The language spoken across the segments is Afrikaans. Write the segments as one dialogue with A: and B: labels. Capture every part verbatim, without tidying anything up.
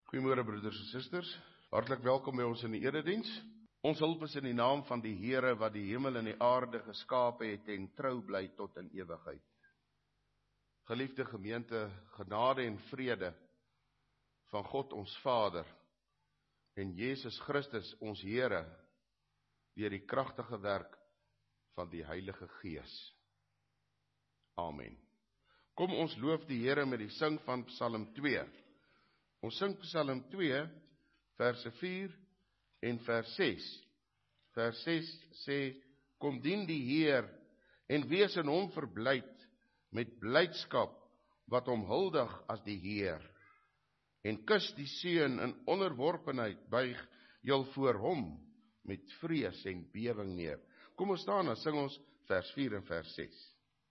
A: Goeiemôre broeders en susters, hartlik welkom by ons in die erediens. Ons hulp is in die naam van die Here wat die hemel en die aarde geskape het en trou bly tot in ewigheid. Geliefde gemeente, genade en vrede van God ons Vader en Jesus Christus ons Here deur die kragtige werk van die Heilige Gees. Amen. Kom ons loof die Here met die sing van Psalm twee. Ons sing Psalm twee, verse vier en vers ses. Vers ses sê, kom dien die Heer en wees in hom verblyd met blydskap wat hom huldig as die Heer. En kus die seun in onderworpenheid, buig jul voor hom met vrees en bewing neer. Kom ons staan en sing ons vers vier en vers ses.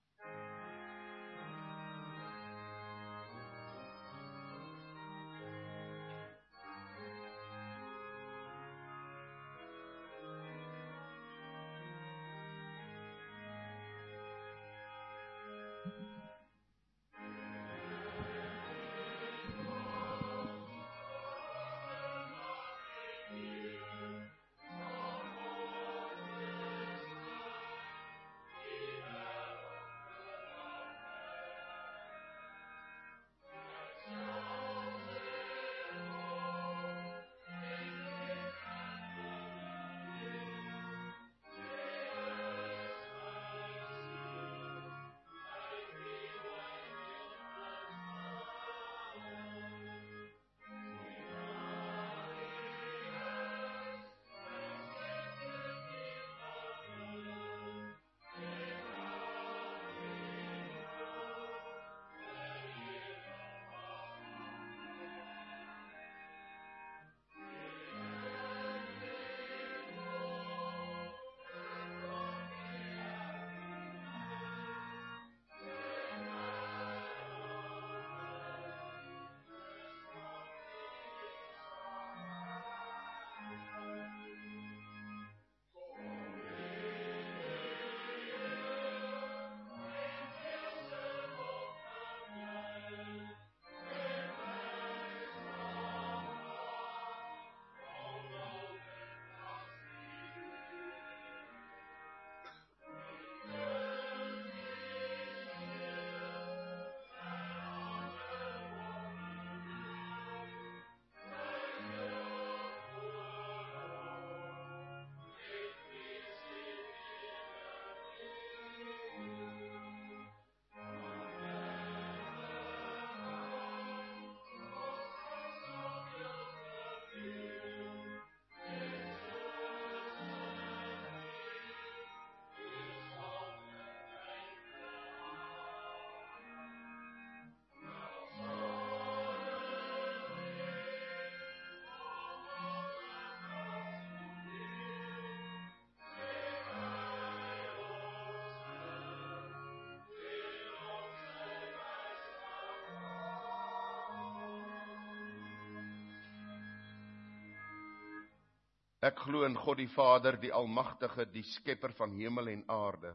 A: Ek glo in God die Vader, die Almagtige, die Skepper van hemel en aarde,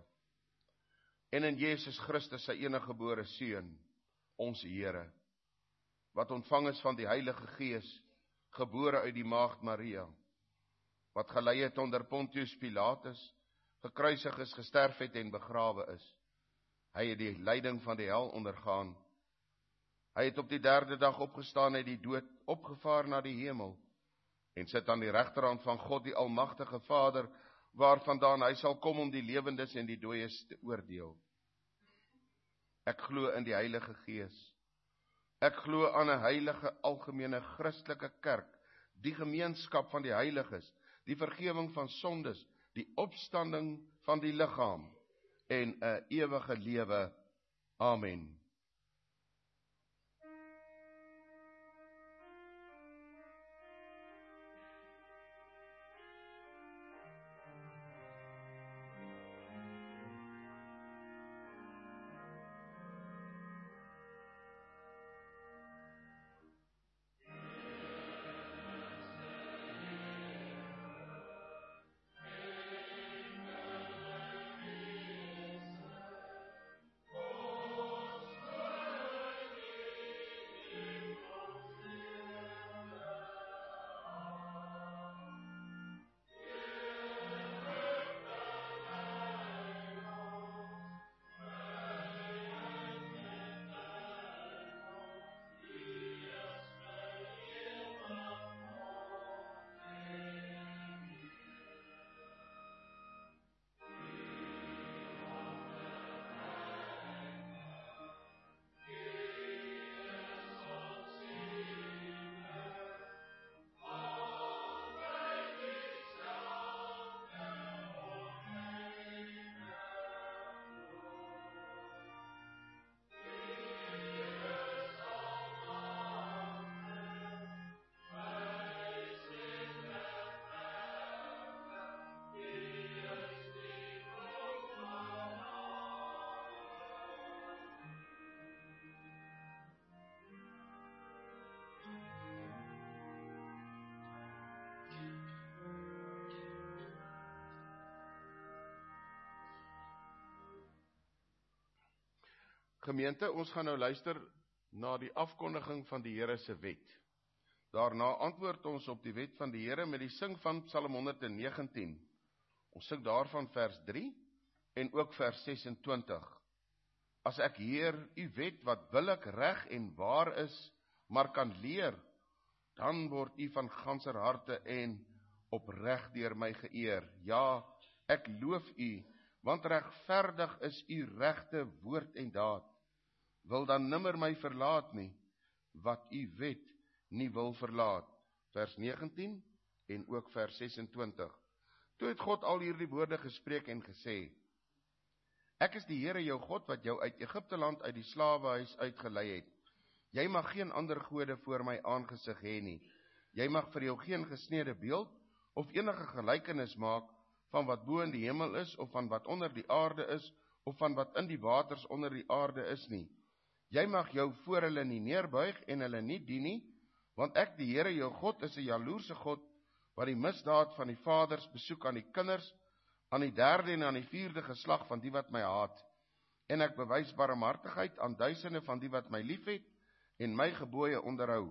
A: en in Jesus Christus, sy enige gebore Seun, ons Here, wat ontvang is van die Heilige Gees, gebore uit die Maagd Maria, wat gelei het onder Pontius Pilatus, gekruisig is, gesterf het en begrawe is. Hy het die lyding van die hel ondergaan. Hy het op die derde dag opgestaan uit die dood, opgevaar na die hemel, en sit aan die regterhand van God die Almagtige Vader, waarvandaan hy sal kom om die lewendes en die dooies te oordeel. Ek glo in die Heilige Gees. Ek glo aan 'n heilige algemene Christelike kerk, die gemeenskap van die heiliges, die vergifnis van sondes, die opstanding van die liggaam en 'n ewige lewe. Amen. Gemeente, ons gaan nou luister na die afkondiging van die Here se wet. Daarna antwoord ons op die wet van die Here met die sing van Psalm honderd negentien. Ons sing daarvan vers drie en ook vers sesentwintig. As ek Heer, u wet wat billik, reg en waar is, maar kan leer, dan word u van ganser harte en opreg deur my geëer. Ja, ek loof u, want regverdig is u regte woord en daad. Wil dan nimmer my verlaat nie, wat u wet nie wil verlaat. Vers negentien en ook vers sesentwintig. Toe het God al hierdie woorde gespreek en gesê, ek is die Here jou God, wat jou uit Egipte land uit die slawehuis uitgelei het. Jy mag geen ander gode voor my aangesig hê nie. Jy mag vir jou geen gesnede beeld, of enige gelykenis maak, van wat bo in die hemel is, of van wat onder die aarde is, of van wat in die waters onder die aarde is nie. Jy mag jou voor hulle nie neerbuig en hulle nie dien nie, want ek, die Here jou God, is 'n jaloerse God, wat die misdaad van die vaders besoek aan die kinders, aan die derde en aan die vierde geslag van die wat my haat. En ek bewys barmhartigheid aan duisende van die wat my liefhet en my gebooie onderhou.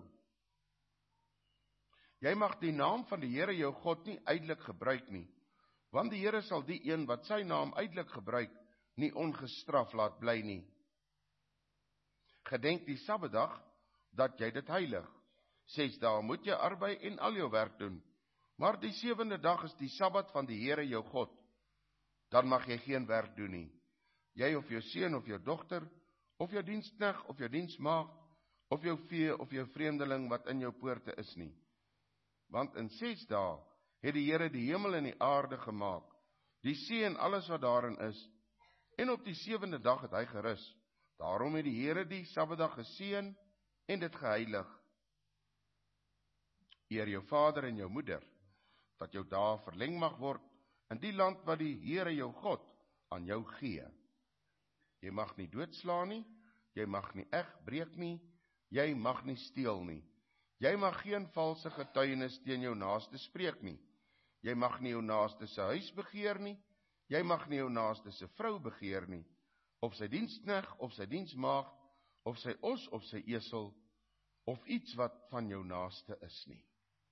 A: Jy mag die naam van die Here jou God nie uitelik gebruik nie, want die Here sal die een wat sy naam uitelik gebruik, nie ongestraf laat bly nie. Gedenk die Sabbatdag, dat jy dit heilig. Ses dae moet jy arbei en al jou werk doen, maar die sewende dag is die Sabbat van die Here jou God. Dan mag jy geen werk doen nie. Jy of jou seun of jou dogter, of jou diensknegt of jou diensmaagd, of jou vee of jou vreemdeling wat in jou poorte is nie. Want in ses dae het die Here die hemel en die aarde gemaak, die see en alles wat daarin is, en op die sewende dag het hy gerus. Daarom het die Here die Sabbatdag geseën en dit geheilig. Eer jou vader en jou moeder, dat jou dae verleng mag word in die land wat die Here jou God aan jou gee. Jy mag nie doodslaan nie, jy mag nie eg breek nie, jy mag nie steel nie. Jy mag geen valse getuienis teen jou naaste spreek nie. Jy mag nie jou naaste se huis begeer nie, jy mag nie jou naaste se vrou begeer nie, of sy diensknegt, of sy diensmaagd, of sy os, of sy esel, of iets wat van jou naaste is nie.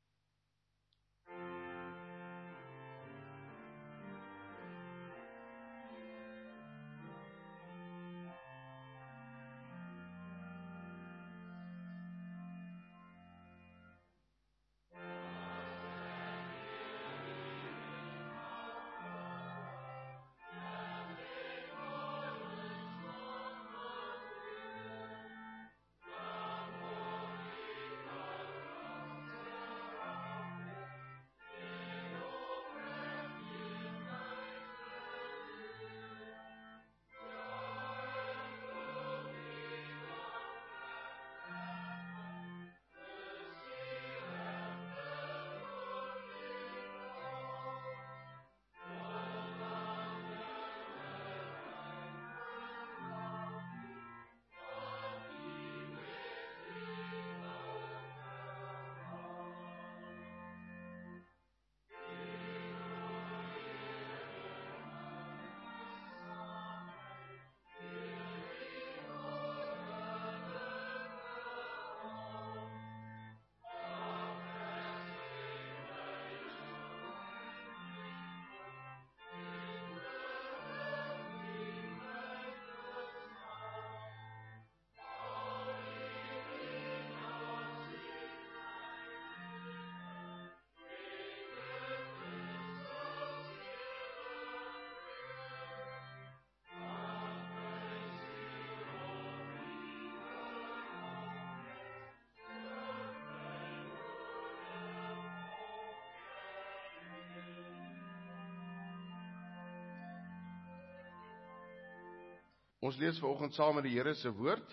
A: Ons lees vanoggend saam met die Here se woord,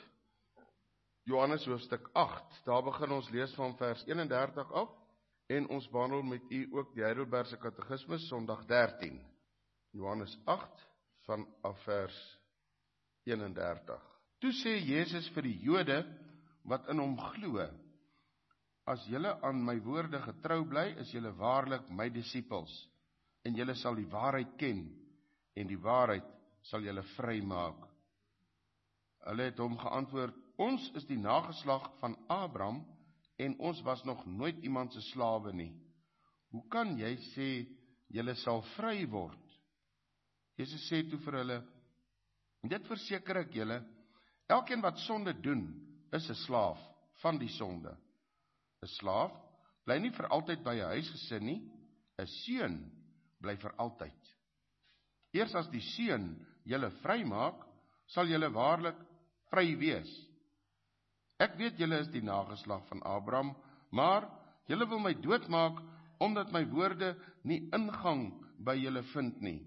A: Johannes hoofstuk agt. Daar begin ons lees van vers eenendertig af, en ons behandel met u ook die Heidelbergse Katekismus, Sondag dertien. Johannes agt, vanaf vers eenendertig. Toe sê Jesus vir die Jode wat in hom glo, as julle aan my woorde getrou bly, is julle waarlik my disippels, en julle sal die waarheid ken, en die waarheid sal julle vry maak. Hulle het hom geantwoord, ons is die nageslag van Abraham, en ons was nog nooit iemand se slawe nie. Hoe kan jy sê, julle sal vry word? Jesus sê toe vir hulle, dit verseker ek julle, elkeen wat sonde doen, is 'n slaaf van die sonde. 'n Slaaf bly nie vir altyd by 'n huisgesin nie, 'n seun bly vir altyd. Eers as die seun julle vrymaak, sal julle waarlik vry wees. Ek weet julle is die nageslag van Abraham, maar julle wil my doodmaak, omdat my woorde nie ingang by julle vind nie.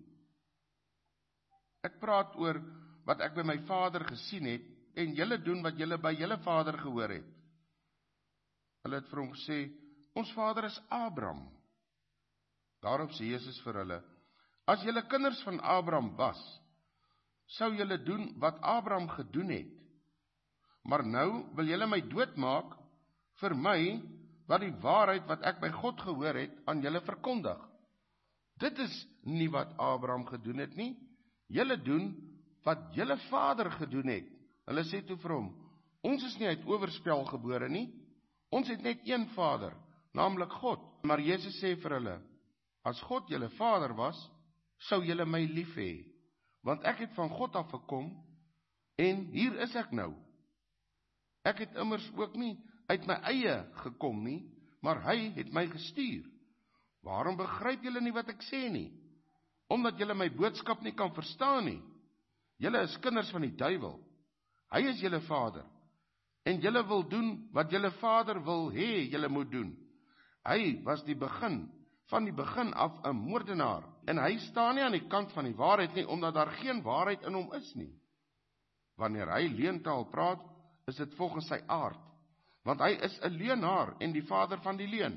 A: Ek praat oor wat ek by my Vader gesien het, en julle doen wat julle by julle vader gehoor het. Hulle het vir hom gesê, ons vader is Abraham. Daarop sê Jesus vir hulle, as julle kinders van Abraham was, sou julle doen wat Abraham gedoen het. Maar nou wil julle my doodmaak vir my, wat die waarheid wat ek by God gehoor het, aan julle verkondig. Dit is nie wat Abraham gedoen het nie. Julle doen wat julle vader gedoen het. Hulle sê toe vir hom, ons is nie uit oorspel gebore nie, ons het net een vader, naamlik God. Maar Jesus sê vir hulle, as God julle vader was, sou julle my lief hê, want ek het van God af gekom, en hier is ek nou. Ek het immers ook nie uit my eie gekom nie, maar hy het my gestuur. Waarom begryp julle nie wat ek sê nie? Omdat julle my boodskap nie kan verstaan nie. Julle is kinders van die duiwel. Hy is julle vader, en julle wil doen wat julle vader wil hê julle moet doen. Hy was die begin, van die begin af 'n moordenaar, en hy staan nie aan die kant van die waarheid nie, omdat daar geen waarheid in hom is nie. Wanneer hy leentaal praat, is dit volgens sy aard, want hy is 'n leenaar en die vader van die leuen.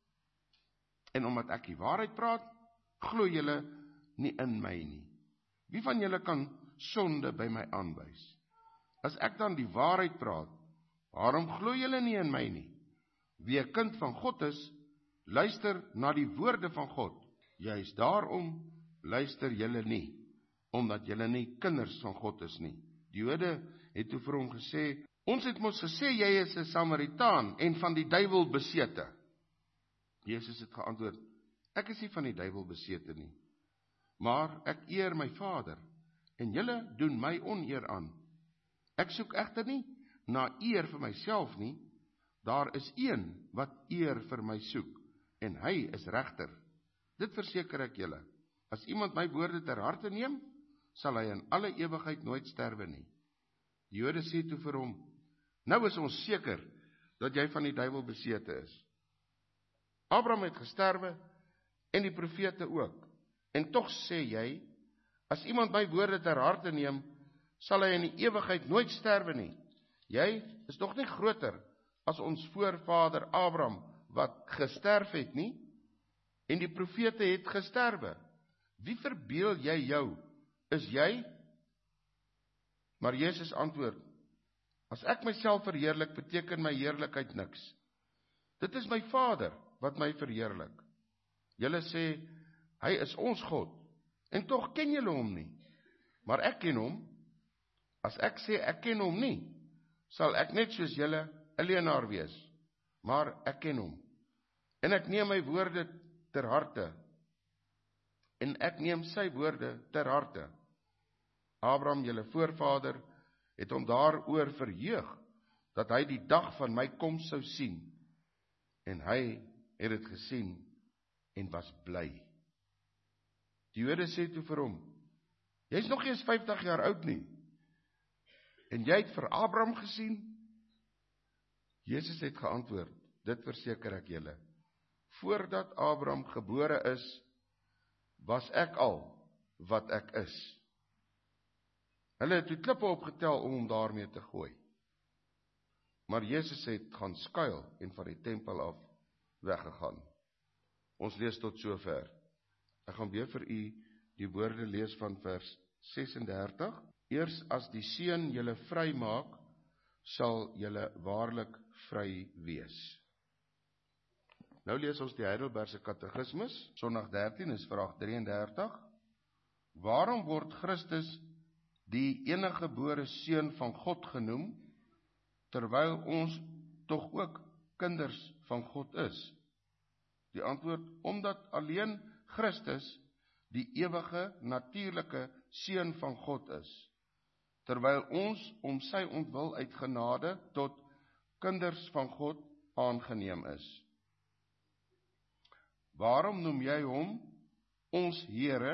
A: En omdat ek die waarheid praat, glo julle nie in my nie. Wie van julle kan sonde by my aanwys? As ek dan die waarheid praat, waarom glo julle nie in my nie? Wie 'n kind van God is, luister na die woorde van God. Juist daarom luister julle nie, omdat julle nie kinders van God is nie. Die Jode het toe vir hom gesê, ons het mos gesê jy is 'n Samaritaan en van die duiwel besete. Jesus het geantwoord, ek is nie van die duiwel besete nie, maar ek eer my Vader, en julle doen my oneer aan. Ek soek egter nie na eer vir myself nie, daar is een wat eer vir my soek, en hy is regter. Dit verseker ek julle, as iemand my woorde ter harte neem, sal hy in alle ewigheid nooit sterwe nie. Die Jode sê toe vir hom, nou is ons seker, dat jy van die duiwel besete is. Abraham het gesterwe, en die profete ook, en tog sê jy, as iemand my woorde ter harte neem, sal hy in die ewigheid nooit sterwe nie. Jy is nog nie groter as ons voorvader Abraham, wat gesterf het nie, en die profete het gesterwe. Wie verbeel jy jou? Is jy? Maar Jesus antwoord, as ek myself verheerlik, beteken my heerlikheid niks. Dit is my Vader wat my verheerlik. Julle sê, hy is ons God, en tog ken julle hom nie. Maar ek ken hom. As ek sê ek ken hom nie, sal ek net soos julle 'n leenaar wees. Maar ek ken hom. En ek neem my woorde ter harte. En ek neem sy woorde ter harte. Abraham, julle voorvader, het hom daaroor verheug, dat hy die dag van my koms sou sien. En hy het dit gesien, en was bly. Die Jode sê toe vir hom, jy is nog nie eens vyftig jaar oud nie, en jy het vir Abraham gesien? Jesus het geantwoord, dit verseker ek julle, voordat Abraham gebore is, was ek al wat ek is. Hulle het toe klippe opgetel om hom daarmee te gooi. Maar Jesus het gaan skuil en van die tempel af weggegaan. Ons lees tot sover. Ek gaan weer vir u die woorde lees van vers sesendertig. Eers as die Seun julle vry maak, sal julle waarlik vry wees. Nou lees ons die Heidelbergse Katekismus, Sondag dertien is vraag drieëndertig. Waarom word Christus die enige gebore seun van God genoem, terwyl ons tog ook kinders van God is? Die antwoord, omdat alleen Christus die ewige, natuurlike seun van God is, terwyl ons om sy ontwil uit genade tot kinders van God aangeneem is. Waarom noem jy hom ons Here?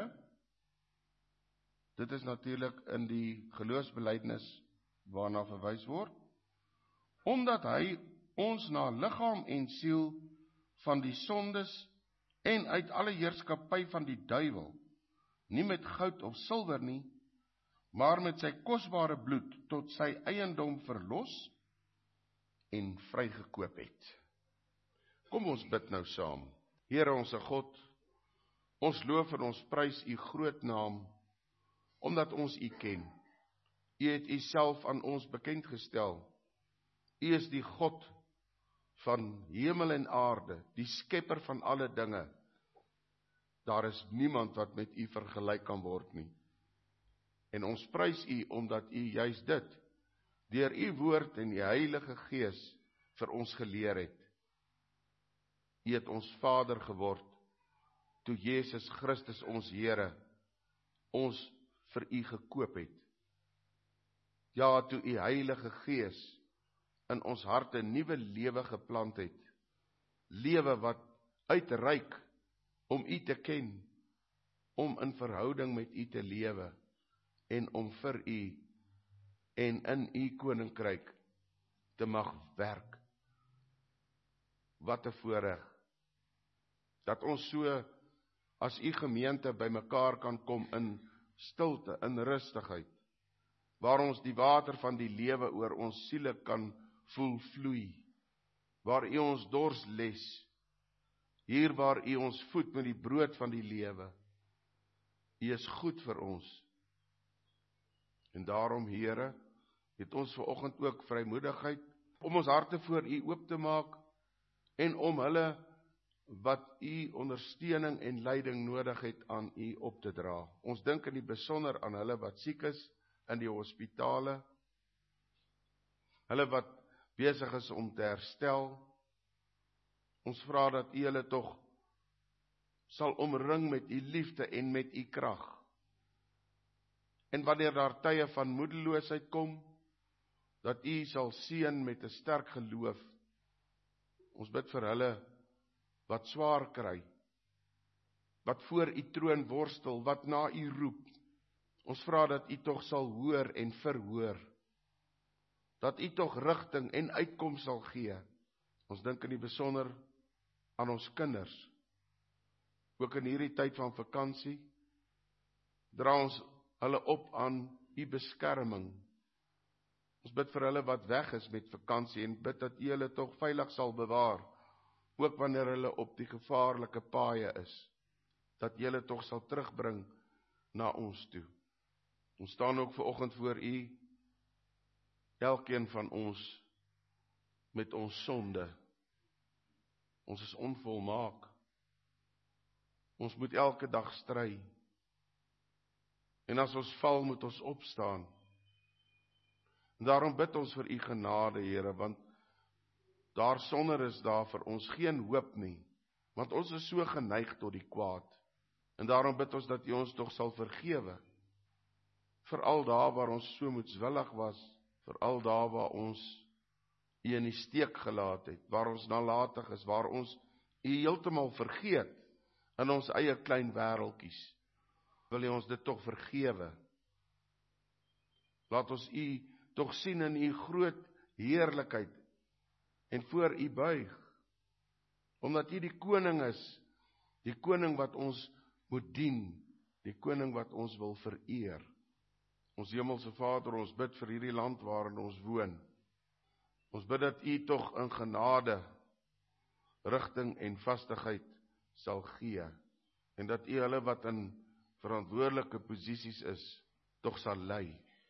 A: Dit is natuurlik in die geloofsbelijdenis waarna verwys word, omdat hy ons na liggaam en siel van die sondes en uit alle heerskappy van die duiwel, nie met goud of silwer nie, maar met sy kosbare bloed tot sy eiendom verlos en vrygekoop het. Kom ons bid nou saam. Here onse God, ons loof en ons prys u groot naam, omdat ons u ken. U het u self aan ons bekendgestel. U is die God van hemel en aarde, die skepper van alle dinge. Daar is niemand wat met u vergelyk kan word nie. En ons prys u, omdat u juist dit, deur u woord en die Heilige Gees, vir ons geleer het. U het ons Vader geword, toe Jesus Christus ons Here, ons vir u gekoop het. Ja, toe u Heilige Gees in ons harte nuwe lewe geplant het, lewe wat uitreik om u te ken, om in verhouding met u te lewe, en om vir u en in u koninkryk te mag werk. Wat 'n voorreg, dat ons so as u gemeente by mekaar kan kom in stilte, in rustigheid, waar ons die water van die lewe oor ons siele kan voel vloei, waar u ons dors les, hier waar u ons voed met die brood van die lewe. U is goed vir ons. En daarom, Here, het ons vanoggend ook vrymoedigheid om ons harte voor u oop te maak en om hulle wat u ondersteuning en leiding nodig het aan u op te dra. Ons dink in die besonder aan hulle wat siek is in die hospitale, hulle wat besig is om te herstel. Ons vra dat u hulle tog sal omring met u liefde en met u krag. En wanneer daar tye van moedeloosheid kom, dat u sal seën met 'n sterk geloof. Ons bid vir hulle wat swaar kry, wat voor u troon worstel, wat na u roep. Ons vra dat u tog sal hoor en verhoor, dat u tog rigting en uitkoms sal gee. Ons dink in die besonder aan ons kinders, ook in hierdie tyd van vakansie, dra ons hulle op aan u beskerming. Ons bid vir hulle wat weg is met vakansie en bid dat u hulle tog veilig sal bewaar, ook wanneer hulle op die gevaarlike paaie is, dat u hulle tog sal terugbring na ons toe. Ons staan ook vanoggend voor u, elkeen van ons met ons sonde. Ons is onvolmaak. Ons moet elke dag stry. En as ons val, moet ons opstaan. En daarom bid ons vir u genade, Here, want daar sonder is daar vir ons geen hoop nie, want ons is so geneig tot die kwaad. En daarom bid ons dat u ons tog sal vergewe, vir al daar waar ons so moedswillig was, vir al daar waar ons u in die steek gelaat het, waar ons nalatig is, waar ons u heeltemal vergeet in ons eie klein wêreltjies. Wil u ons dit tog vergewe? Laat ons u tog sien in u groot heerlikheid en voor u buig, omdat u die koning is, die koning wat ons moet dien, die koning wat ons wil vereer. Ons hemelse Vader, ons bid vir hierdie land waarin ons woon. Ons bid dat u tog in genade, rigting en vastigheid sal gee, en dat u hulle wat in verantwoordelike posisies is, tog sal lei.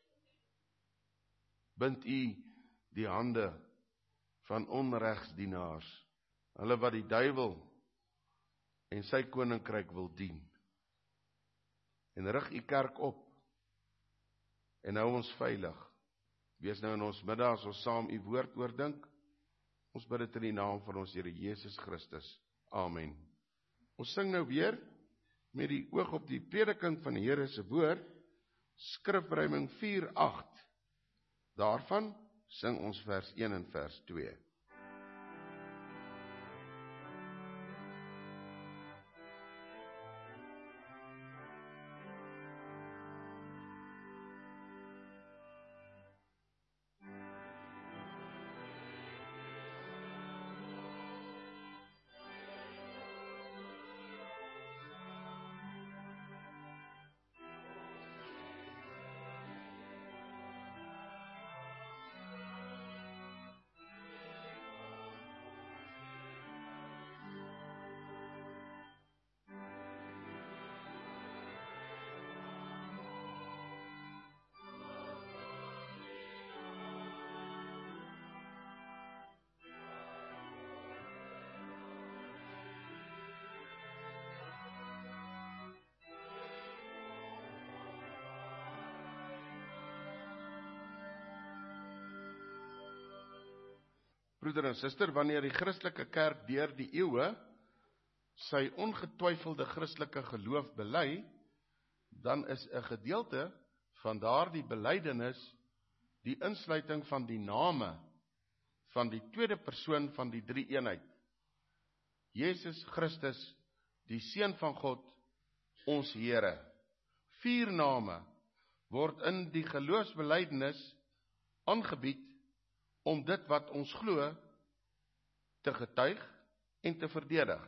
A: Bind u die hande van onregsdienaars, hulle wat die duiwel en sy koninkryk wil dien. En rig u kerk op, en hou ons veilig. Wees nou in ons middag as ons saam u woord oordink. Ons bid dit in die naam van ons Here Jesus Christus. Amen. Ons sing nou weer met die oog op die prediking van die Here se woord, Skrifruiming vier agt. Daarvan sing ons vers een en vers twee. Broeder en suster, wanneer die Christelike kerk deur die eeue sy ongetwyfelde Christelike geloof bely, dan is 'n gedeelte van daardie belydenis die insluiting van die name van die tweede persoon van die drie eenheid. Jesus Christus, die Seun van God, ons Here. Vier name word in die geloofsbelydenis aangebied om dit wat ons glo te getuig en te verdedig.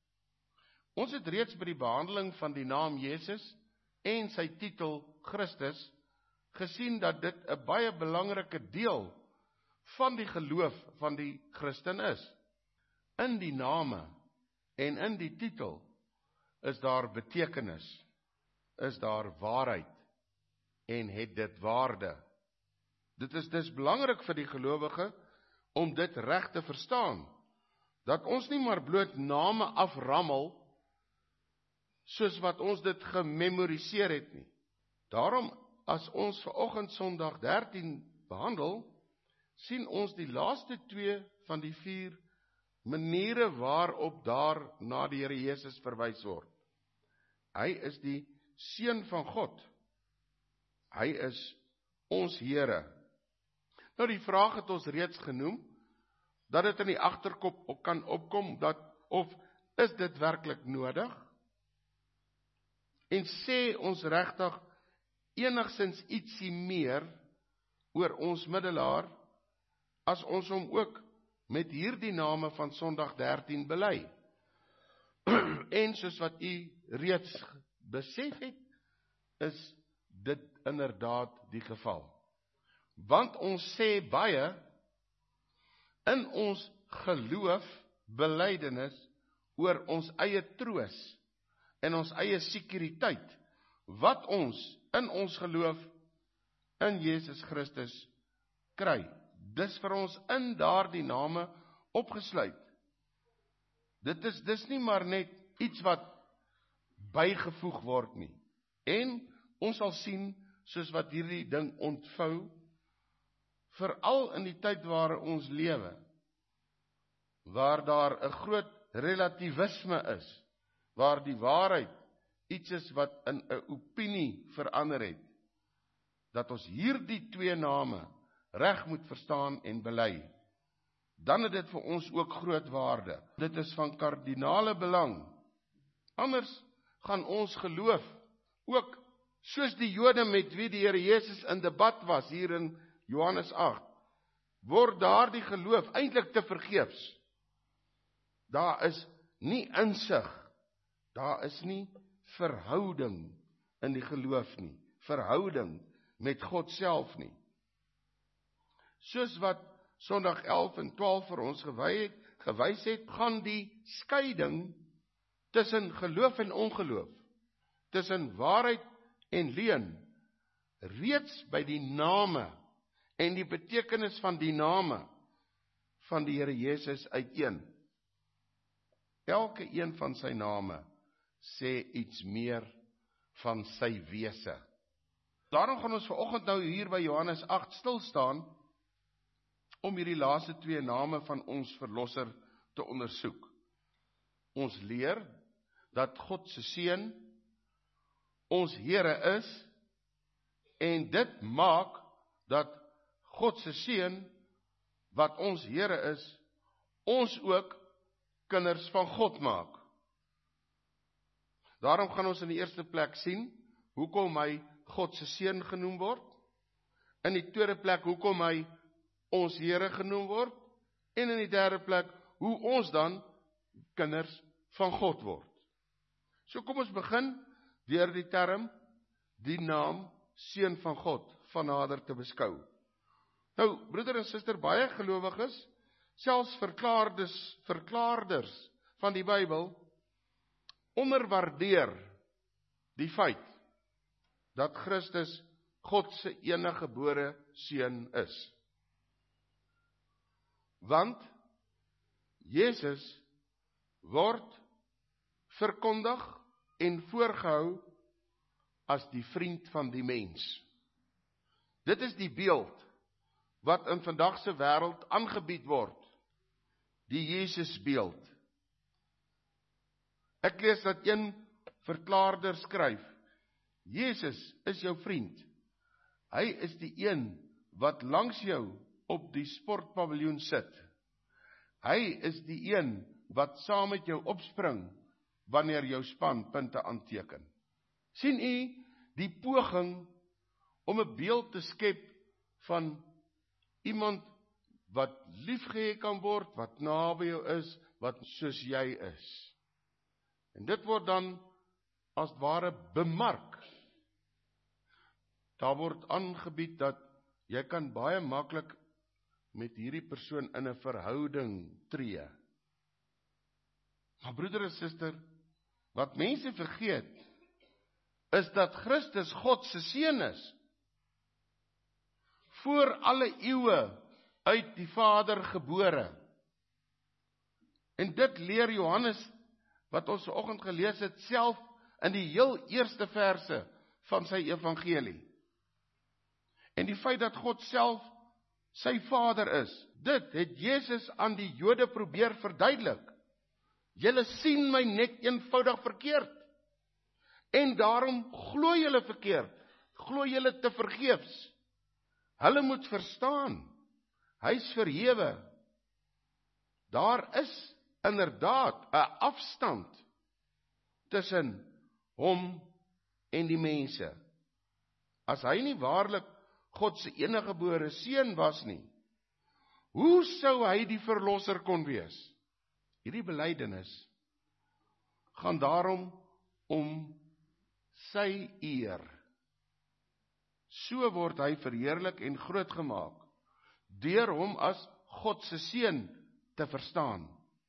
A: Ons het reeds by die behandeling van die naam Jesus en sy titel Christus gesien dat dit 'n baie belangrike deel van die geloof van die Christen is. In die name en in die titel is daar betekenis, is daar waarheid en het dit waarde. Dit is dus belangrik vir die gelowige om dit reg te verstaan, dat ons nie maar bloot name aframmel, soos wat ons dit gememoriseer het nie. Daarom, as ons vanoggend Sondag dertien behandel, sien ons die laaste twee van die vier maniere waarop daar na die Here Jesus verwys word. Hy is die Seun van God. Hy is ons Here. Nou die vraag het ons reeds genoem, dat dit in die agterkop kan opkom, dat of is dit werklik nodig? En sê ons regtig enigsins ietsie meer oor ons middelaar, as ons hom ook met hierdie name van Sondag dertien bely. En soos wat u reeds besef het, is dit inderdaad die geval. Want ons sê baie in ons geloof, belydenis oor ons eie troos en ons eie sekuriteit, wat ons in ons geloof in Jesus Christus kry. Dis vir ons in daardie name opgesluit. Dit is dis nie maar net iets wat bygevoeg word nie. En ons sal sien, soos wat hierdie ding ontvou, veral in die tyd waar ons lewe, waar daar 'n groot relativisme is, waar die waarheid iets is wat in 'n opinie verander het, dat ons hierdie twee name reg moet verstaan en bely, dan het dit vir ons ook groot waarde. Dit is van kardinale belang. Anders gaan ons geloof ook, soos die Jode met wie die Here Jesus in debat was, hier in Johannes agt, word daardie geloof eintlik te vergeefs. Daar is nie insig, daar is nie verhouding in die geloof nie, verhouding met God self nie. Soos wat Sondag elf en twaalf vir ons gewys het, gewys het, gaan die skeiding tussen geloof en ongeloof, tussen waarheid en leuen, reeds by die name en die betekenis van die name van die Here Jesus uiteen. Elke een van sy name sê iets meer van sy wese, Daarom gaan ons vanoggend nou hier by Johannes agt stil staan, om hierdie laaste twee name van ons verlosser te ondersoek. Ons leer, dat God se Seun, ons Here is, en dit maak, dat God se Seun, wat ons Here is, ons ook kinders van God maak. Daarom gaan ons in die eerste plek sien, hoekom hy God se Seun genoem word, in die tweede plek, hoekom hy ons Here genoem word, en in die derde plek, hoe ons dan kinders van God word. So kom ons begin, deur die term, die naam, Seun van God, van nader te beskou. Nou, broeder en suster, baie gelowiges, selfs verklaarders, verklaarders van die Bybel, onderwaardeer die feit, dat Christus God se enige gebore Seun is. Want Jesus word verkondig en voorgehou as die vriend van die mens. Dit is die beeld wat in vandag se wêreld aangebied word, die Jesus beeld. Ek lees dat een verklaarder skryf, Jesus is jou vriend. Hy is die een wat langs jou op die sportpaviljoen sit. Hy is die een wat saam met jou opspring, wanneer jou span punte aanteken. Sien u die poging om 'n beeld te skep van iemand wat liefgehê kan word, wat naby jou is, wat soos jy is. En dit word dan as ware bemark. Daar word aangebied dat jy kan baie maklik met hierdie persoon in 'n verhouding tree. Maar broeder en suster, wat mense vergeet, is dat Christus God se Seun is. Voor alle eeue uit die Vader gebore. En dit leer Johannes, wat ons vanoggend gelees het, self in die heel eerste verse van sy evangelie. En die feit dat God self sy Vader is, dit het Jesus aan die Jode probeer verduidelik. Julle sien my net eenvoudig verkeerd. En daarom glo julle verkeerd, glo julle te vergeefs. Hulle moet verstaan, hy's verhewe. Daar is inderdaad 'n afstand tussen hom en die mense. As hy nie waarlik God se enige gebore Seun was nie, hoe sou hy die verlosser kon wees? Hierdie belydenis gaan daarom om sy eer. So word hy verheerlik en groot gemaak, deur hom as God se Seun te verstaan.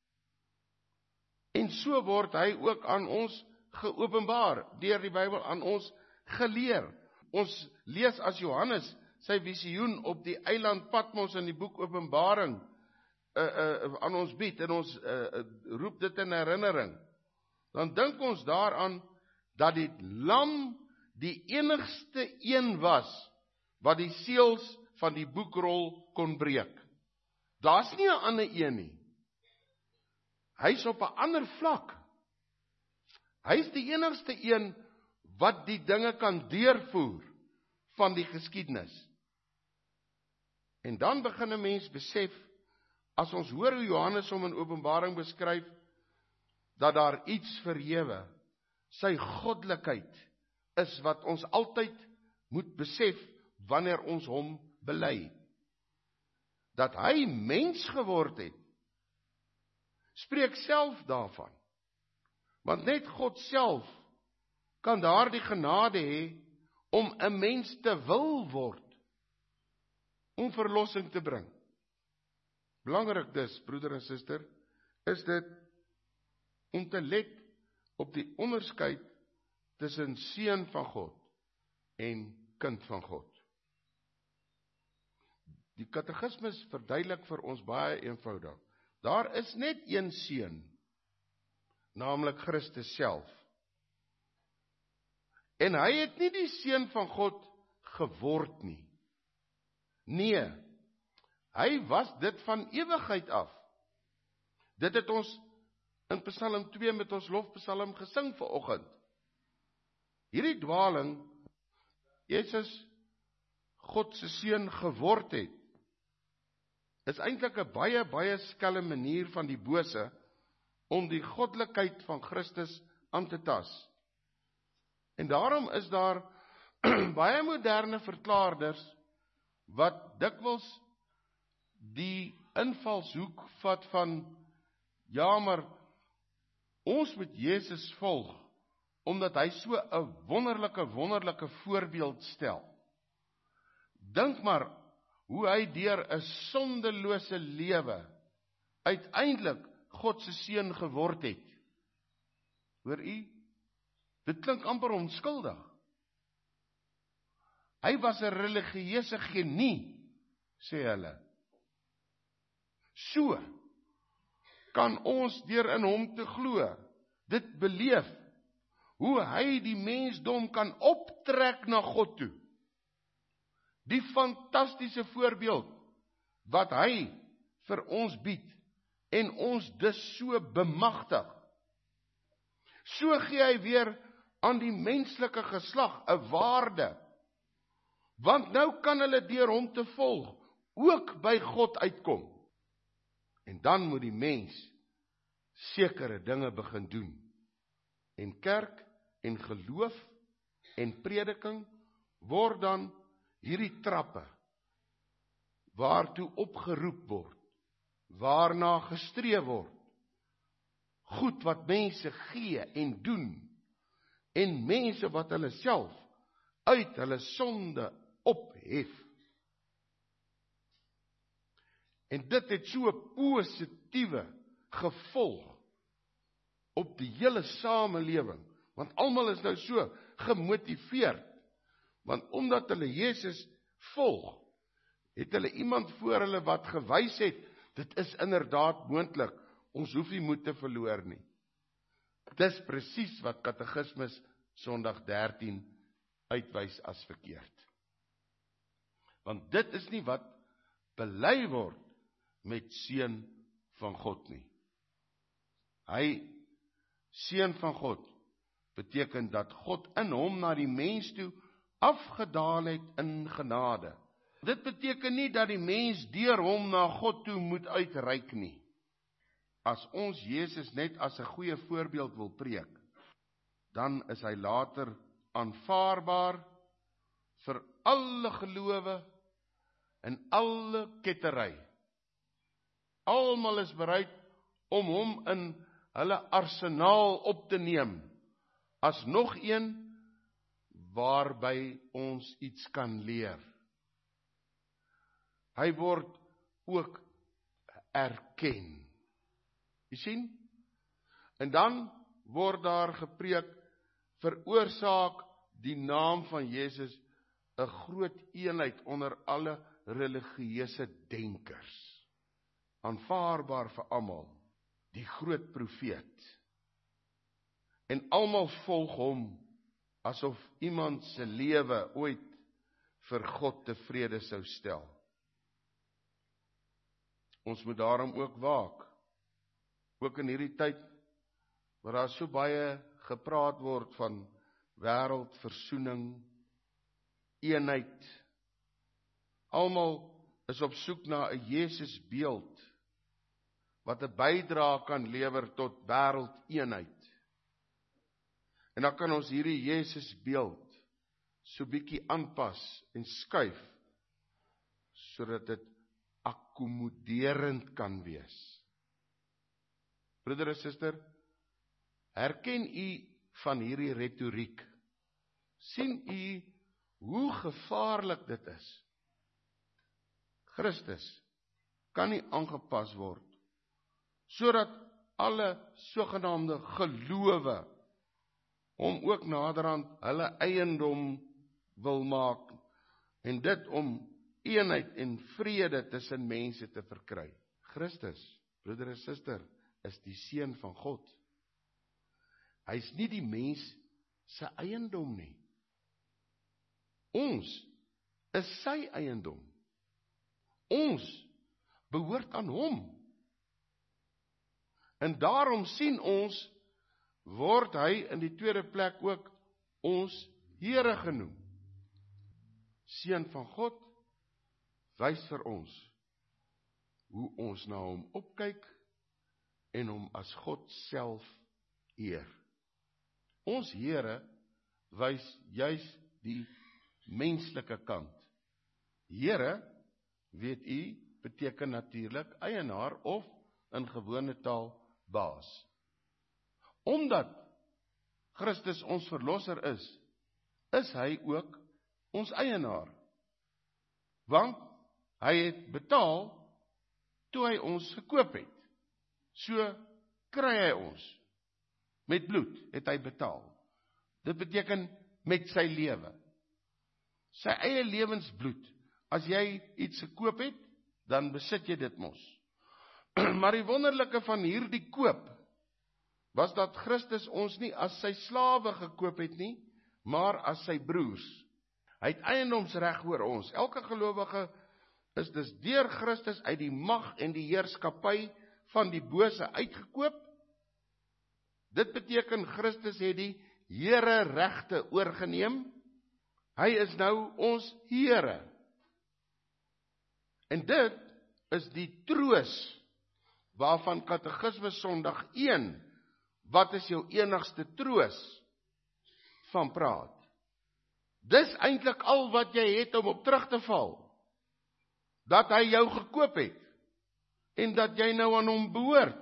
A: En so word hy ook aan ons geopenbaar, deur die Bybel aan ons geleer. Ons lees as Johannes sy visioen op die eiland Patmos in die boek Openbaring uh, uh, aan ons bied, en ons uh, uh, roep dit in herinnering. Dan dink ons daaraan dat die lam die enigste een was wat die seels van die boekrol kon breek. Daar's nie 'n ander een nie. Hy's op 'n ander vlak. Hy's die enigste een wat die dinge kan deurvoer van die geskiedenis. En dan begin 'n mens besef, as ons hoor hoe Johannes hom in Openbaring beskryf, dat daar iets verhewe, sy goddelikheid is wat ons altyd moet besef wanneer ons hom bely. Dat hy mens geword het, spreek self daarvan. Want net God self kan daardie genade hê om 'n mens te wil word, om verlossing te bring. Belangrik dus, broeder en suster, is dit om te let op die onderskeid tussen Seun van God en kind van God. Die katekismus verduidelik vir ons baie eenvoudig. Daar is net een Seun, naamlik Christus self. En hy het nie die Seun van God geword nie. Nee, hy was dit van ewigheid af. Dit het ons in Psalm twee met ons lofpsalm gesing vanoggend. Hierdie dwaling, Jesus God se seun geword het, is eintlik 'n baie, baie skelm manier van die bose om die goddelikheid van Christus aan te tas. En daarom is daar baie moderne verklaarders wat dikwels die invalshoek vat van, ja, maar ons moet Jesus volg, omdat hy so 'n wonderlike, wonderlike voorbeeld stel. Dink maar hoe hy deur 'n sondelose lewe uiteindelik God se seun geword het. Hoor u? Dit klink amper onskuldig. Hy was 'n religieuse genie, sê hulle. So kan ons deur in hom te glo, dit beleef, hoe hy die mensdom kan optrek na God toe. Die fantastiese voorbeeld wat hy vir ons bied en ons dus so bemagtig. So gee hy weer aan die menslike geslag 'n waarde, want nou kan hulle deur hom te volg ook by God uitkom. En dan moet die mens sekere dinge begin doen. En kerk en geloof en prediking word dan hierdie trappe waartoe opgeroep word, waarna gestreef word, goed wat mense gee en doen, en mense wat hulle self uit hulle sonde ophef. En dit het so 'n positiewe gevolg op die hele samelewing, want almal is nou so gemotiveerd, want omdat hulle Jesus volg, het hulle iemand voor hulle wat gewys het, dit is inderdaad moontlik, ons hoef nie moed te verloor nie. Dis presies wat Katekismus Sondag dertien uitwys as verkeerd. Want dit is nie wat bely word met seun van God nie. Hy, seun van God, beteken dat God in hom na die mens toe afgedaal het in genade. Dit beteken nie dat die mens deur hom na God toe moet uitreik nie. As ons Jesus net as 'n goeie voorbeeld wil preek, dan is hy later aanvaarbaar vir alle gelowe en alle kettery. Almal is bereid om hom in hulle arsenaal op te neem, as nog een waarby ons iets kan leer. Hy word ook erken. Jy sien? En dan word daar gepreek, veroorsaak die naam van Jesus 'n groot eenheid onder alle religieuse denkers. Aanvaarbaar vir almal, die groot profeet. En almal volg hom, asof iemand se lewe ooit vir God tevrede sou stel. Ons moet daarom ook waak, ook in hierdie tyd, waar daar so baie gepraat word van wêreldversoening, eenheid. Almal is op soek na 'n Jesus beeld, wat 'n bydrae kan lewer tot wêreldeenheid. En dan kan ons hierdie Jesus beeld so bietjie aanpas en skuif, sodat dit akkommoderend kan wees. Broeder en suster, herken u van hierdie retoriek? Sien u hoe gevaarlik dit is? Christus kan nie aangepas word, sodat alle sogenaamde gelowe hom ook naderhand hulle eiendom wil maak, en dit om eenheid en vrede tussen mense te verkry. Christus, broeder en suster, is die seun van God. Hy is nie die mens se eiendom nie. Ons is sy eiendom. Ons behoort aan hom. En daarom sien ons, word hy in die tweede plek ook ons Here genoem. Seun van God, wys vir ons hoe ons na hom opkyk en hom as God self eer. Ons Here wys juis die menslike kant. Here, weet u, beteken natuurlik eienaar of in gewone taal baas. Omdat Christus ons verlosser is, is hy ook ons eienaar. Want hy het betaal toe hy ons gekoop het. So kry hy ons. Met bloed het hy betaal. Dit beteken met sy lewe. Sy eie lewensbloed. As jy iets gekoop het, dan besit jy dit mos. Maar die wonderlike van hierdie koop was dat Christus ons nie as sy slawe gekoop het nie, maar as sy broers. Hy het eiendomsreg oor ons. Elke gelowige is dus deur Christus uit die mag en die heerskappy van die bose uitgekoop. Dit beteken Christus het die Here regte oorgeneem. Hy is nou ons Here. En dit is die troos waarvan Katekismes Sondag een, wat is jou enigste troos, van praat. Dis eintlik al wat jy het om op terug te val. Dat hy jou gekoop het, en dat jy nou aan hom behoort.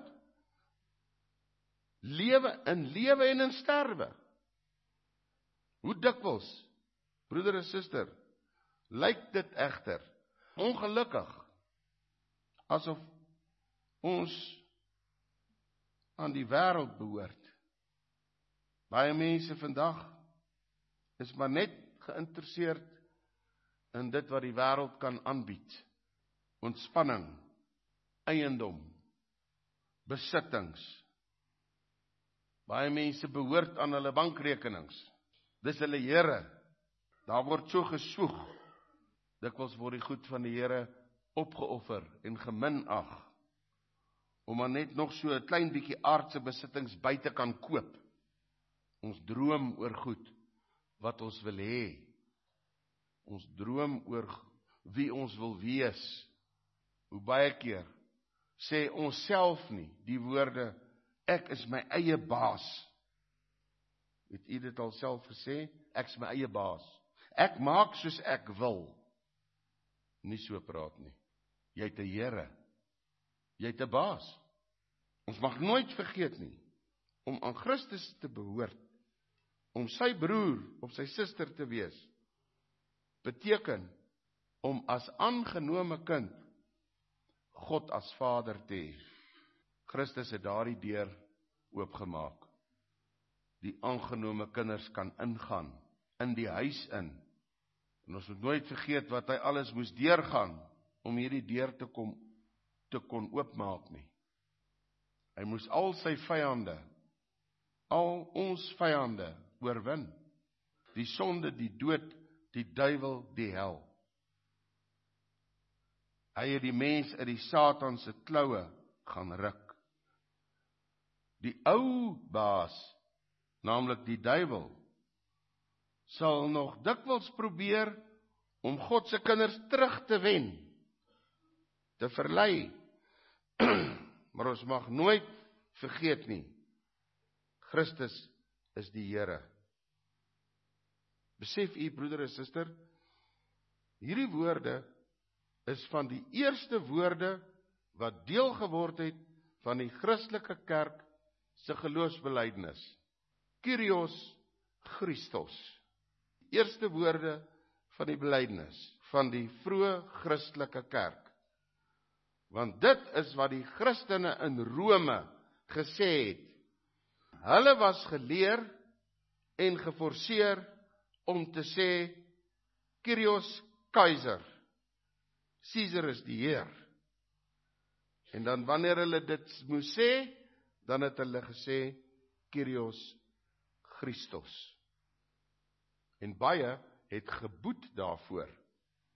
A: Lewe in lewe en in sterwe. Hoe dikwels, broeder en suster, lyk dit egter ongelukkig, asof ons aan die wêreld behoort. Baie mense vandag is maar net geïnteresseerd in dit wat die wêreld kan aanbied. Ontspanning, eiendom, besittings. Baie mense behoort aan hulle bankrekenings. Dis hulle Here. Daar word so geswoeg. Dikwels word die goed van die Here opgeoffer en geminag, om maar net nog so 'n klein bietjie aardse besittings by te kan koop. Ons droom oor goed wat ons wil hê. Ons droom oor wie ons wil wees. Hoe baie keer sê ons self nie die woorde, ek is my eie baas. Het u dit al self gesê? Ek is my eie baas. Ek maak soos ek wil. Nie so praat nie. Jy het 'n Here. Jy het 'n baas. Ons mag nooit vergeet nie, om aan Christus te behoort, om sy broer of sy suster te wees, beteken om as aangenome kind God as Vader te hê. Christus het daardie deur oopgemaak. Die aangenome kinders kan ingaan, in die huis in. En ons moet nooit vergeet wat hy alles moes deurgaan, om hierdie deur te kom, te kon oopmaak nie. Hy moes al sy vyande, al ons vyande oorwin. Die sonde, die dood, die duiwel, die hel. Hy het die mens uit die Satan se kloue gaan ruk. Die ou baas, naamlik die duiwel, sal nog dikwels probeer om God se kinders terug te wen, te verlei. Maar ons mag nooit vergeet nie, Christus is die Here. Besef u, broeder en suster, hierdie woorde is van die eerste woorde wat deel geword het van die Christelike kerk se geloofsbelijdenis. Kyrios Christos. Eerste woorde van die belydenis van die vroeë Christelike kerk. Want dit is wat die Christene in Rome gesê het. Hulle was geleer en geforseer om te sê, Kyrios Keiser, Caesar is die Heer. En dan wanneer hulle dit moes sê, dan het hulle gesê, Kyrios Christos. En baie het geboet daarvoor.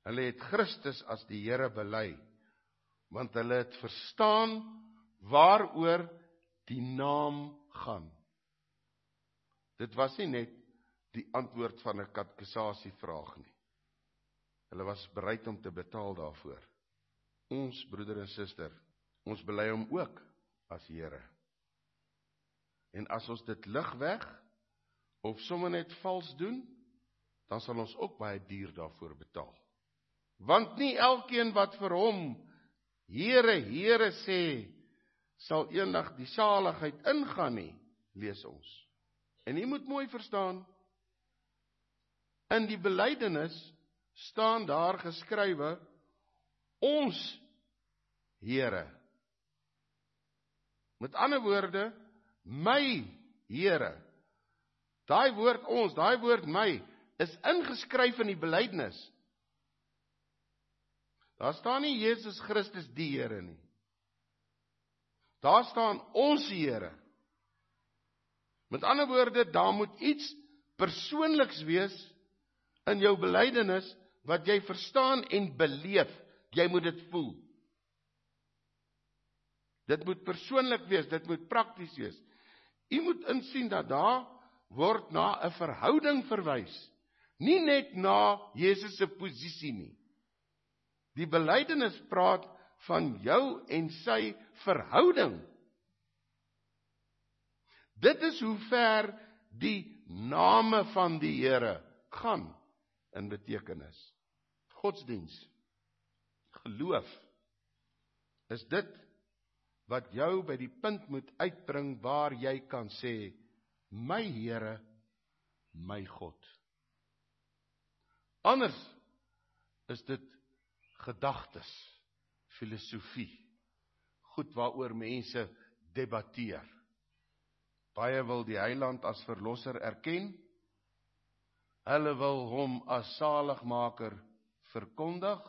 A: Hulle het Christus as die Here bely, want hulle het verstaan waaroor die naam gaan. Dit was nie net die antwoord van 'n katekisasievraag nie. Hulle was bereid om te betaal daarvoor. Ons broeder en suster, ons bely hom ook as Here. En as ons dit ligweg of sommer net vals doen, dan sal ons ook baie duur daarvoor betaal. Want nie elkeen wat vir hom Here, Here sê, sal eendag die saligheid ingaan nie, lees ons. En jy moet mooi verstaan, in die belydenis staan daar geskrywe, ons Here. Met ander woorde, my Here. Daai woord ons, daai woord my, is ingeskryf in die belydenis. Daar staan nie Jesus Christus die Here nie. Daar staan ons Here. Met ander woorde, daar moet iets persoonliks wees in jou belydenis, wat jy verstaan en beleef. Jy moet dit voel. Dit moet persoonlik wees, dit moet prakties wees. Jy moet insien dat daar word na 'n verhouding verwys, nie net na Jesus se posisie nie. Die belydenis praat van jou en sy verhouding. Dit is hoe ver die name van die Here gaan in betekenis. Godsdiens, geloof, is dit wat jou by die punt moet uitbring waar jy kan sê, my Here, my God. Anders is dit gedagtes, filosofie, goed waaroor mense debatteer. Baie wil die Heiland as verlosser erken, hulle wil hom as saligmaker verkondig.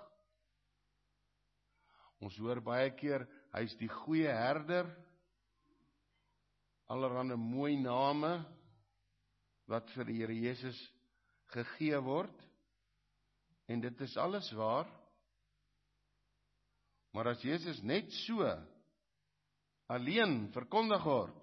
A: Ons hoor baie keer, hy is die goeie herder, allerhande mooi name, wat vir die Here Jesus gegee word, en dit is alles waar, maar as Jesus net so, alleen verkondig word,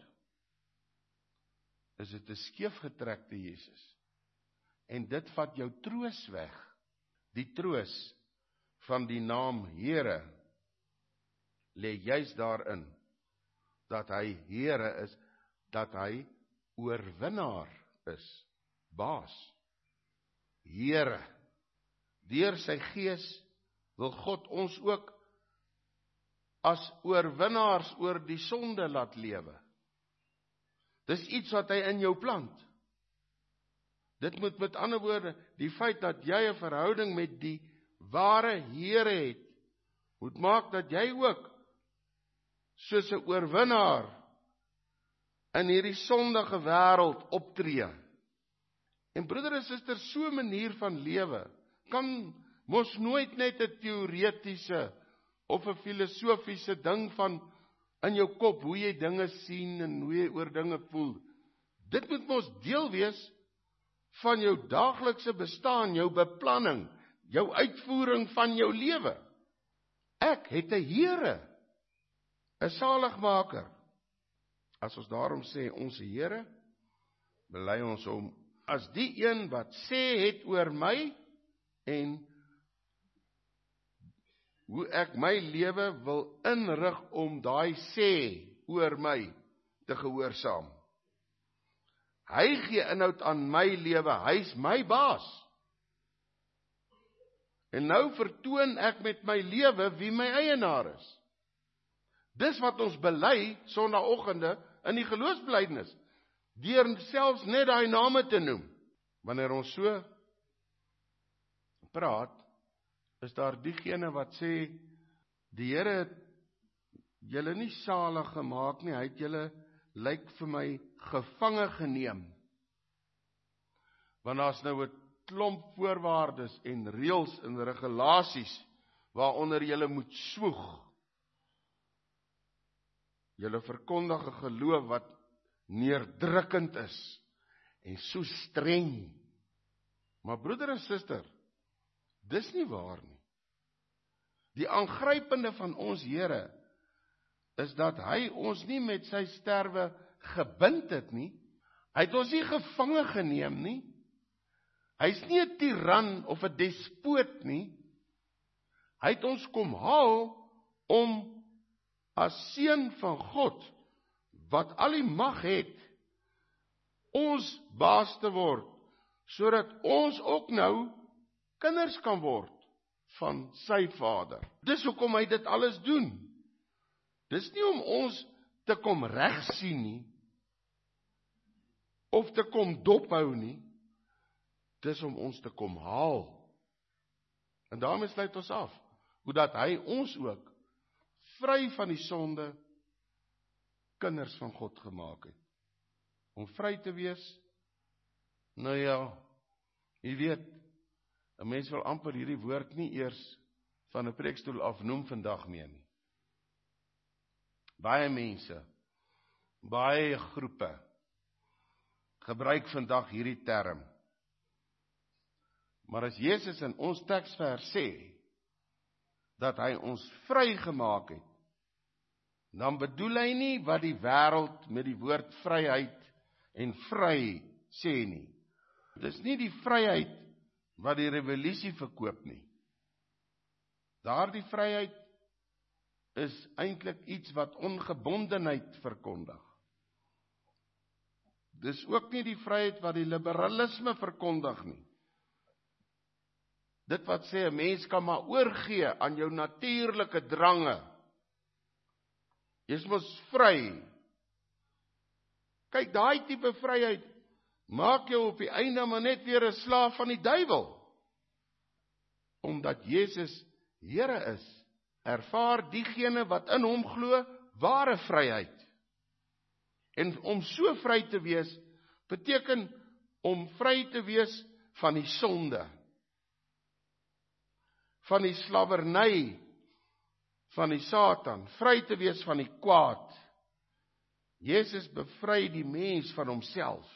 A: is dit 'n skeefgetrekte Jesus, en dit vat jou troos weg, die troos van die naam Here, lê juis daarin, dat hy Here is, dat hy oorwinnaar is, baas, Here. Deur sy Gees wil God ons ook as oorwinnaars oor die sonde laat lewe. Dis iets wat hy in jou plant. Dit moet met ander woorde, die feit dat jy 'n verhouding met die ware Here het, moet maak dat jy ook soos 'n oorwinnaar in hierdie sondige wêreld optree. En broeder en suster, so 'n manier van lewe kan mos nooit net 'n teoretiese of 'n filosofiese ding van in jou kop, hoe jy dinge sien en hoe jy oor dinge voel. Dit moet mos deel wees van jou daaglikse bestaan, jou beplanning, jou uitvoering van jou lewe. Ek het 'n Here, 'n saligmaker. As ons daarom sê, ons Here, bely ons hom as die een wat sê het oor my, en hoe ek my lewe wil inrig om daai sê oor my te gehoorsaam. Hy gee inhoud aan my lewe, hy's my baas. En nou vertoon ek met my lewe wie my eienaar is. Dis wat ons bely sonnaandoggende in die geloofsbelijdenis, deur selfs net daai name te noem. Wanneer ons so praat, is daar diegene wat sê, die Here het julle nie salig gemaak nie, hy het julle, lyk vir my, gevange geneem. Want daar's nou 'n klomp voorwaardes en reëls en regulasies, waaronder julle moet swoeg. Julle verkondig 'n geloof wat neerdrukkend is, en so streng. Maar broeder en suster, Dis nie waar nie. Die aangrypende van ons Here is dat hy ons nie met sy sterwe gebind het nie. Hy het ons nie gevange geneem nie. Hy is nie 'n tiran of 'n despoot nie. Hy het ons kom haal om as seun van God, wat al die mag het, ons baas te word, sodat ons ook nou kinders kan word van sy Vader. Dis hoekom hy dit alles doen. Dis nie om ons te kom regsien nie, of te kom dophou nie. Dis om ons te kom haal. En daarmee sluit ons af, hoe dat hy ons ook vry van die sonde kinders van God gemaak het. Om vry te wees, nou ja, jy weet, 'n mens wil amper hierdie woord nie eers van 'n preekstoel af noem vandag meer nie. Baie mense, baie groepe, gebruik vandag hierdie term. Maar as Jesus in ons teksvers sê, dat hy ons vry gemaak het, dan bedoel hy nie wat die wêreld met die woord vryheid en vry sê nie. Dis nie die vryheid wat die revolusie verkoop nie. Daardie vryheid is eintlik iets wat ongebondenheid verkondig. Dis ook nie die vryheid wat die liberalisme verkondig nie. Dit wat sê 'n mens kan maar oorgee aan jou natuurlike drange. Jy's mos vry. Kyk, daai tipe vryheid maak jou op die einde maar net weer 'n slaaf van die duiwel. Omdat Jesus Here is, ervaar diegene wat in hom glo ware vryheid. En om so vry te wees, beteken om vry te wees van die sonde, van die slawerny, van die Satan, vry te wees van die kwaad. Jesus bevry die mens van homself.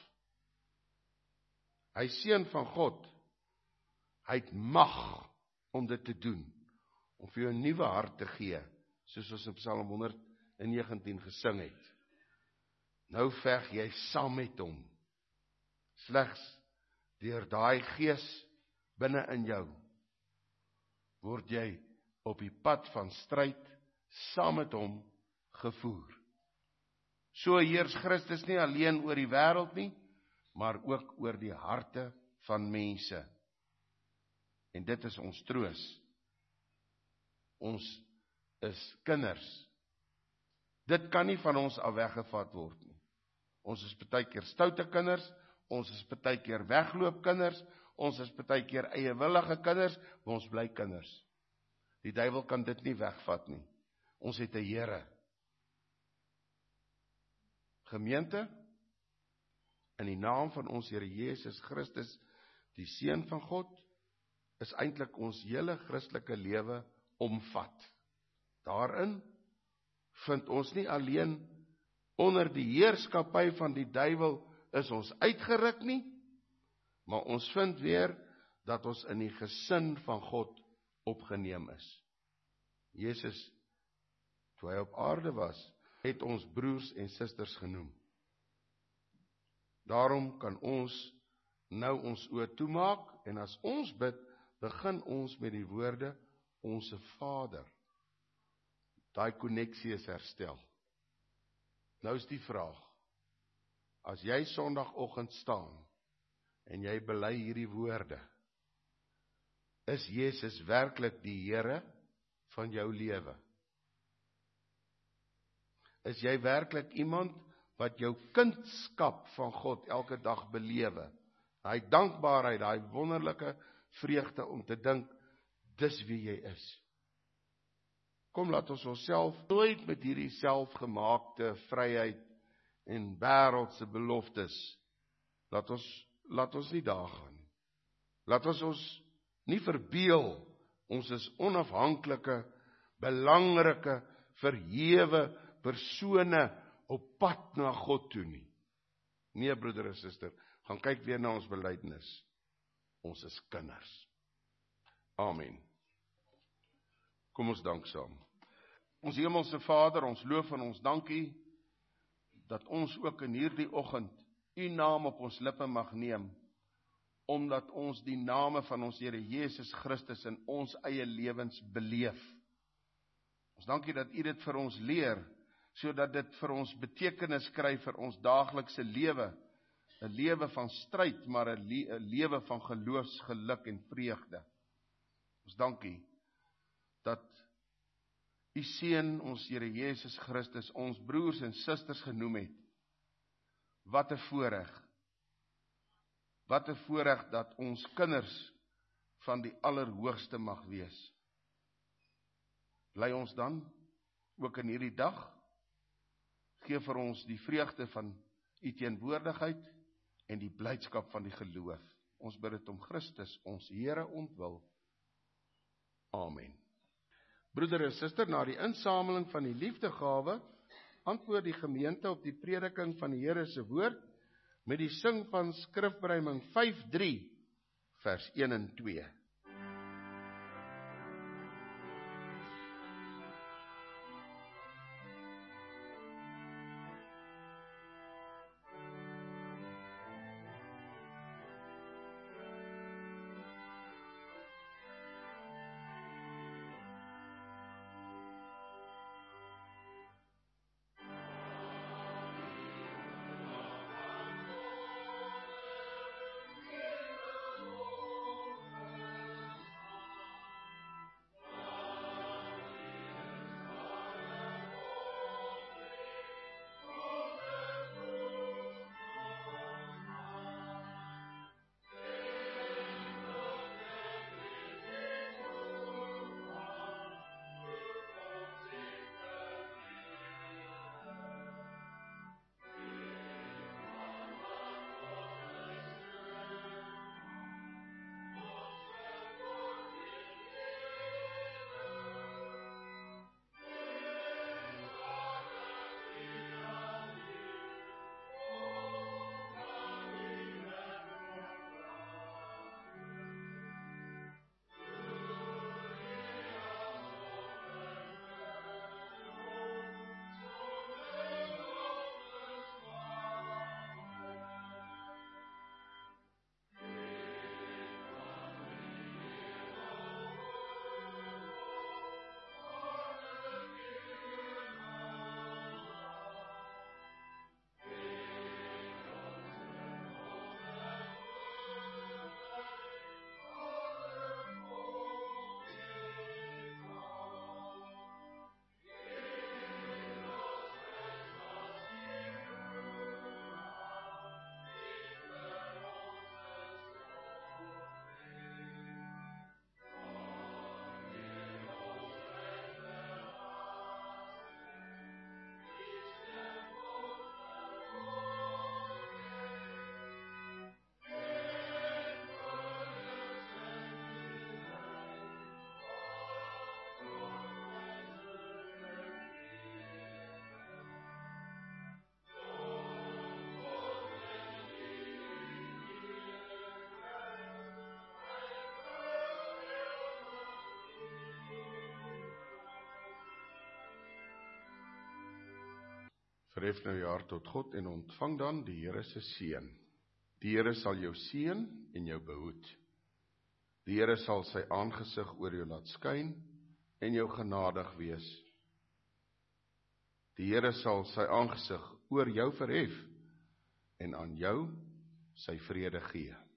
A: Hy is seun van God. Hy het mag om dit te doen, om vir jou 'n nuwe hart te gee, soos ons in Psalm honderd negentien gesing het. Nou veg jy saam met hom. Slegs deur daai gees binne in jou word jy op die pad van stryd saam met hom gevoer. So heers Christus nie alleen oor die wêreld nie, maar ook oor die harte van mense. En dit is ons troos. Ons is kinders. Dit kan nie van ons af weggevat word nie. Ons is baie keer stoute kinders, ons is baie keer wegloop kinders, ons is baie keer eiewillige kinders, maar ons bly kinders. Die duiwel kan dit nie wegvat nie. Ons het 'n Here. Gemeente, in die naam van ons Here Jesus Christus, die Seun van God, is eintlik ons hele Christelike lewe omvat. Daarin vind ons nie alleen onder die heerskappy van die duiwel is ons uitgeruk nie, maar ons vind weer dat ons in die gesin van God opgeneem is. Jesus, toe hy op aarde was, het ons broers en susters genoem. Daarom kan ons nou ons oë toemaak, en as ons bid, begin ons met die woorde, Onse Vader. Daai koneksie is herstel. Nou is die vraag, as jy Sondagoggend staan, en jy bely hierdie woorde, is Jesus werklik die Here van jou lewe? Is jy werklik iemand wat jou kindskap van God elke dag belewe? Daai dankbaarheid, daai wonderlike vreugde om te dink, dis wie jy is. Kom, laat ons onsself nooit met hierdie selfgemaakte vryheid en wêreldse beloftes, laat ons, laat ons nie daar gaan nie. Laat ons ons nie verbeel, ons is onafhanklike, belangrike, verhewe persone op pad na God toe nie. Nee, broeder en suster, gaan kyk weer na ons belydenis. Ons is kinders. Amen. Kom ons dank saam. Ons hemelse Vader, ons loof en ons dankie, dat ons ook in hierdie oggend U naam op ons lippe mag neem, omdat ons die name van ons Here Jesus Christus in ons eie lewens beleef. Ons dankie dat U dit vir ons leer, sodat dit vir ons betekenis kry vir ons daaglikse lewe, 'n lewe van stryd, maar 'n le- 'n lewe van geloofsgeluk en vreugde. Ons dankie dat U Seun, ons Here Jesus Christus, ons broers en susters genoem het. Wat 'n voorreg. Wat 'n voorreg dat ons kinders van die Allerhoogste mag wees. Bly ons dan, ook in hierdie dag, gee vir ons die vreugde van U teenwoordigheid en die blydskap van die geloof. Ons bid dit om Christus, ons Here ontwil. Amen. Broeder en suster, na die insameling van die liefdegawe, antwoord die gemeente op die prediking van die Here se woord, met die sing van Skrifbereiming vyf drie, vers een en twee. Verhef nou jou hart tot God en ontvang dan die Here se seën. Die Here sal jou seën en jou behoed. Die Here sal sy aangesig oor jou laat skyn en jou genadig wees. Die Here sal sy aangesig oor jou verhef en aan jou sy vrede gee.